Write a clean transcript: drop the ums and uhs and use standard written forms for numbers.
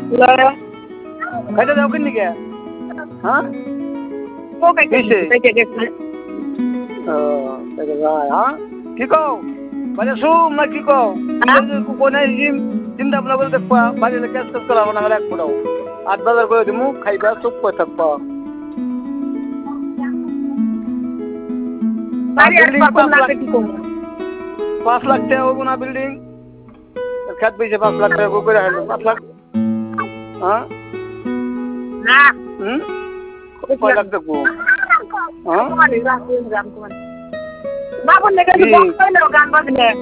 খাইতে যাও কিনি কে হ্যাঁ ও খাইতে গেছে ও তাকে যায় হ্যাঁ কি কও মানে শুম না কি কও কোনে চিন্তা ভাবনা করে দেখবা বাড়িতে ক্যাশ ক্যাশ করাবো না এক ফুটাও 8 বাজার করে দিমু খাইবা চুপ করে থাকবা বাড়ি আর কত লাগবে কি কম 5 লাখ টাকা হবো না বিল্ডিং খেত বেচে 5 লাখ টাকা করে হারলাম 5 লাখ হ্যাঁ না কয় লাখ দেখবো হ্যাঁ বাবুর লেগে গান বাজলে